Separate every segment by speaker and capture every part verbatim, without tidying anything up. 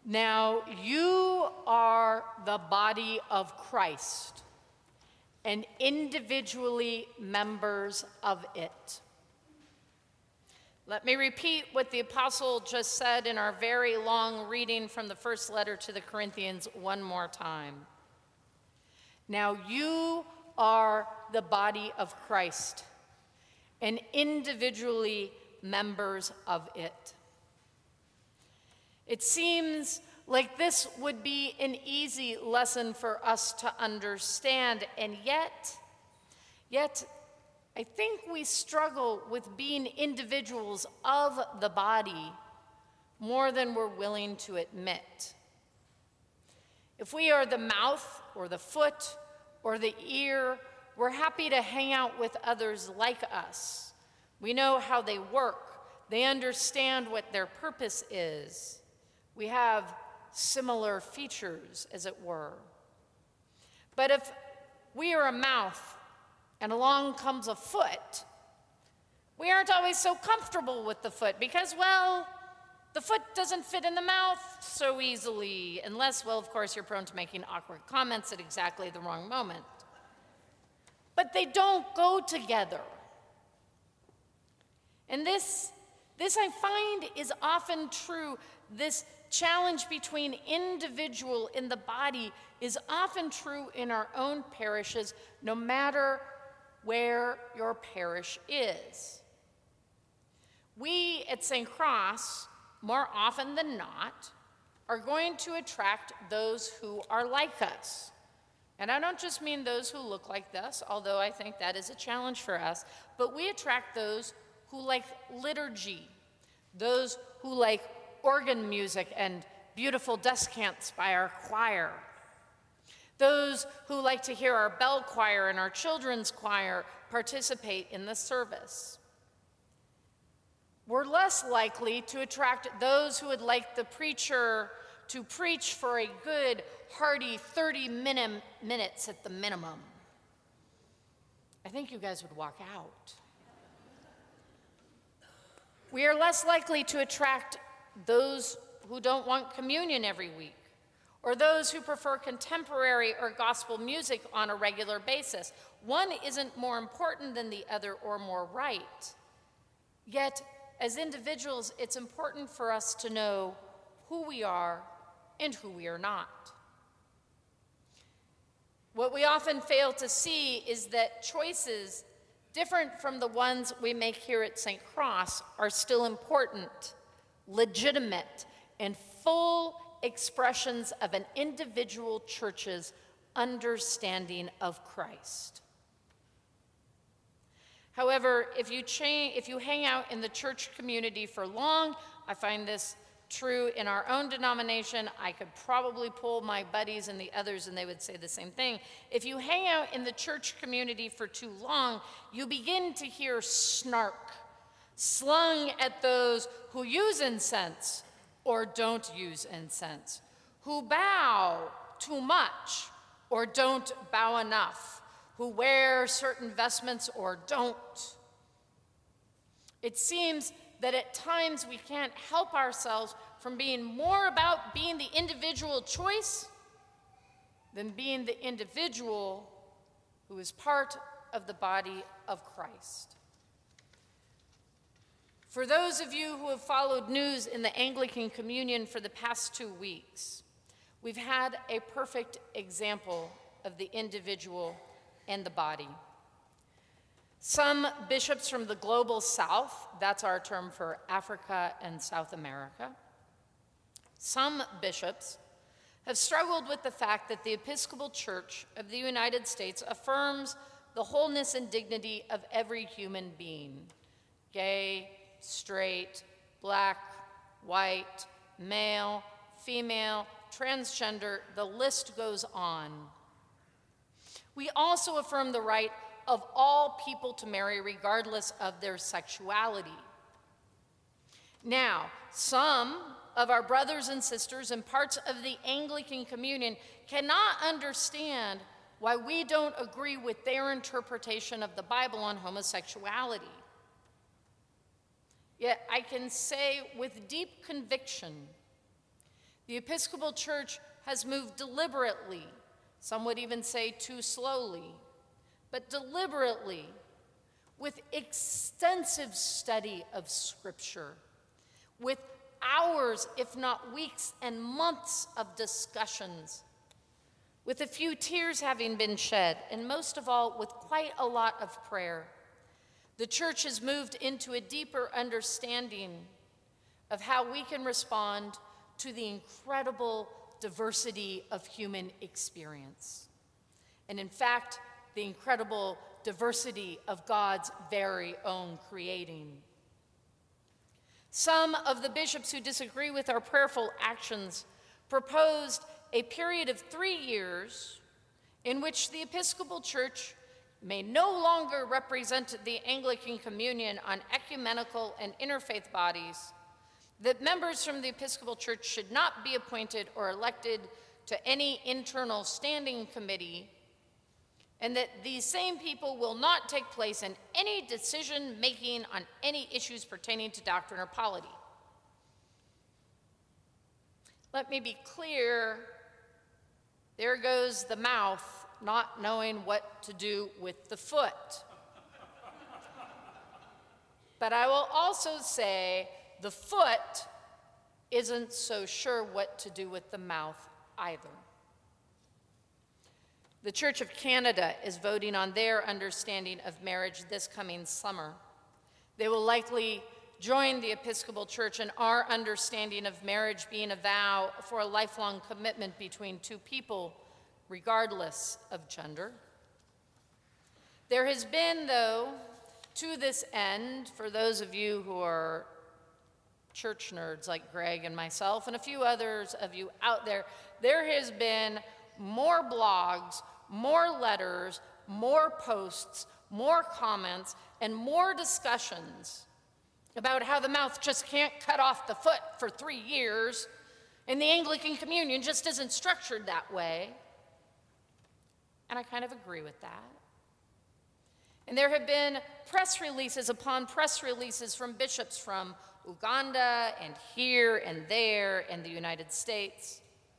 Speaker 1: Now you are the body of Christ and individually members of it. Let me repeat what the apostle just said in our very long reading from the first letter to the Corinthians one more time. Now you are the body of Christ and individually members of it. It seems like this would be an easy lesson for us to understand, and yet, yet, I think we struggle with being individuals of the body more than we're willing to admit. If we are the mouth or the foot or the ear, we're happy to hang out with others like us. We know how they work. They understand what their purpose is. We have similar features, as it were. But if we are a mouth and along comes a foot, we aren't always so comfortable with the foot because, well, the foot doesn't fit in the mouth so easily, unless, well, of course, you're prone to making awkward comments at exactly the wrong moment. But they don't go together. And this, this I find is often true. This challenge between individual in the body is often true in our own parishes, no matter where your parish is. We at Saint Cross, more often than not, are going to attract those who are like us. And I don't just mean those who look like us, although I think that is a challenge for us, but we attract those who like liturgy, those who like organ music and beautiful descants by our choir, those who like to hear our bell choir and our children's choir participate in the service. We're less likely to attract those who would like the preacher to preach for a good, hearty thirty minutes at the minimum. I think you guys would walk out. We are less likely to attract those who don't want communion every week, or those who prefer contemporary or gospel music on a regular basis. One isn't more important than the other or more right. Yet, as individuals, it's important for us to know who we are and who we are not. What we often fail to see is that choices different from the ones we make here at Saint Cross are still important, legitimate, and full expressions of an individual church's understanding of Christ. However, if you, cha- if you hang out in the church community for long, I find this true in our own denomination. I could probably pull my buddies and the others and they would say the same thing. If you hang out in the church community for too long, you begin to hear snark slung at those who use incense or don't use incense, who bow too much or don't bow enough, who wear certain vestments or don't. It seems that at times we can't help ourselves from being more about being the individual choice than being the individual who is part of the body of Christ. For those of you who have followed news in the Anglican Communion for the past two weeks, we've had a perfect example of the individual and the body. Some bishops from the global south, that's our term for Africa and South America, some bishops have struggled with the fact that the Episcopal Church of the United States affirms the wholeness and dignity of every human being, gay, straight, black, white, male, female, transgender, the list goes on. We also affirm the right of all people to marry regardless of their sexuality. Now, some of our brothers and sisters in parts of the Anglican Communion cannot understand why we don't agree with their interpretation of the Bible on homosexuality. Yet I can say with deep conviction The Episcopal Church has moved deliberately, some would even say too slowly, but deliberately, with extensive study of Scripture, with hours, if not weeks and months of discussions, with a few tears having been shed, and most of all, with quite a lot of prayer. The church has moved into a deeper understanding of how we can respond to the incredible diversity of human experience. And in fact, the incredible diversity of God's very own creating. Some of the bishops who disagree with our prayerful actions proposed a period of three years in which the Episcopal Church may no longer represent the Anglican Communion on ecumenical and interfaith bodies, that members from the Episcopal Church should not be appointed or elected to any internal standing committee, and that these same people will not take place in any decision-making on any issues pertaining to doctrine or polity. Let me be clear, there goes the mouth not knowing what to do with the foot. But I will also say the foot isn't so sure what to do with the mouth either. The Church of Canada is voting on their understanding of marriage this coming summer. They will likely join the Episcopal Church in our understanding of marriage being a vow for a lifelong commitment between two people, regardless of gender. There has been, though, to this end, for those of you who are church nerds like Greg and myself and a few others of you out there, there has been more blogs, more letters, more posts, more comments, and more discussions about how the mouth just can't cut off the foot for three years, and the Anglican Communion just isn't structured that way. And I kind of agree with that. And there have been press releases upon press releases from bishops from Uganda and here and there in the United States.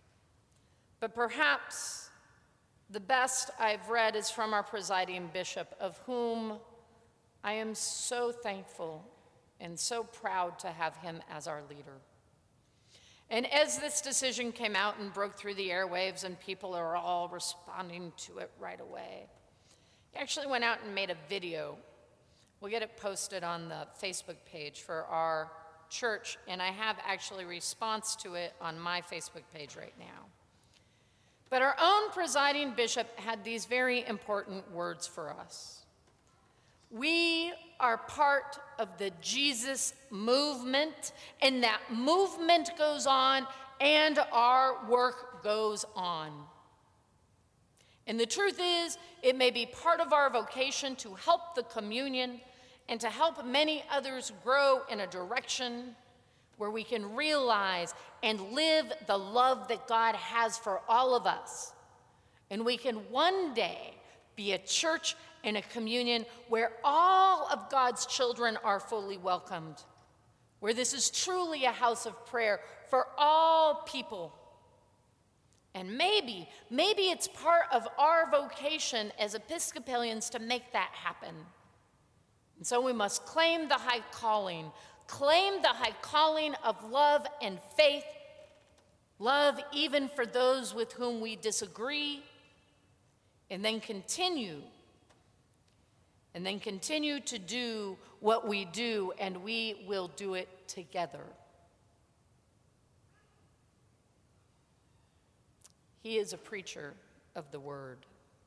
Speaker 1: But perhaps the best I've read is from our presiding bishop, of whom I am so thankful and so proud to have him as our leader. And as this decision came out and broke through the airwaves and people are all responding to it right away, he actually went out and made a video. We'll get it posted on the Facebook page for our church, and I have actually a response to it on my Facebook page right now. But our own presiding bishop had these very important words for us. We are part of the Jesus movement, and that movement goes on, and our work goes on. And the truth is, it may be part of our vocation to help the communion and to help many others grow in a direction where we can realize and live the love that God has for all of us. And we can one day be a church and a communion where all of God's children are fully welcomed, where this is truly a house of prayer for all people. And maybe, maybe it's part of our vocation as Episcopalians to make that happen. And so we must claim the high calling, claim the high calling of love and faith, love even for those with whom we disagree, and then continue, and then continue to do what we do, and we will do it together. He is a preacher of the word.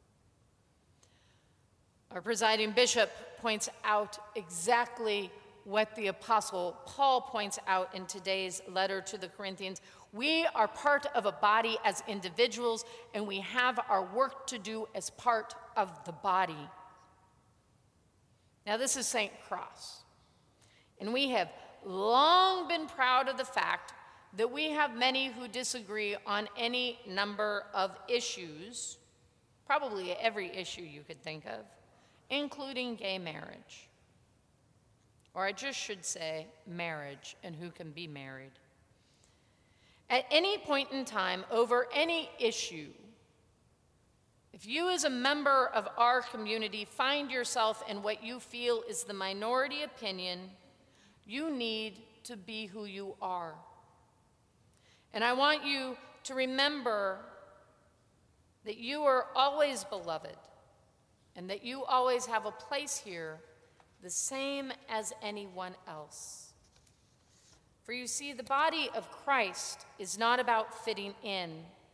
Speaker 1: Our presiding bishop points out exactly what the Apostle Paul points out in today's letter to the Corinthians. We are part of a body as individuals, and we have our work to do as part of the body. Now, this is Saint Cross, and we have long been proud of the fact that we have many who disagree on any number of issues, probably every issue you could think of, including gay marriage. Or I just should say marriage and who can be married. At any point in time, over any issue, if you as a member of our community find yourself in what you feel is the minority opinion, you need to be who you are. And I want you to remember that you are always beloved and that you always have a place here the same as anyone else. For you see, the body of Christ is not about fitting in.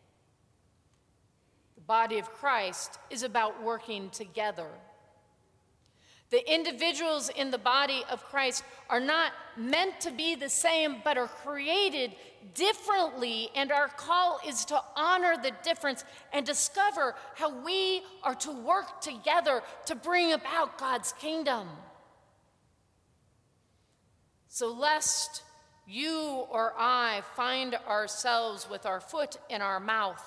Speaker 1: The body of Christ is about working together. The individuals in the body of Christ are not meant to be the same, but are created differently, and our call is to honor the difference and discover how we are to work together to bring about God's kingdom. So lest you or I find ourselves with our foot in our mouth,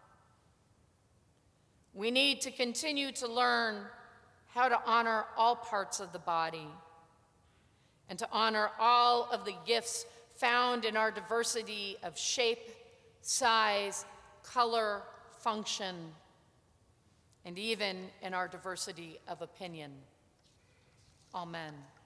Speaker 1: we need to continue to learn how to honor all parts of the body and to honor all of the gifts found in our diversity of shape, size, color, function, and even in our diversity of opinion. Amen.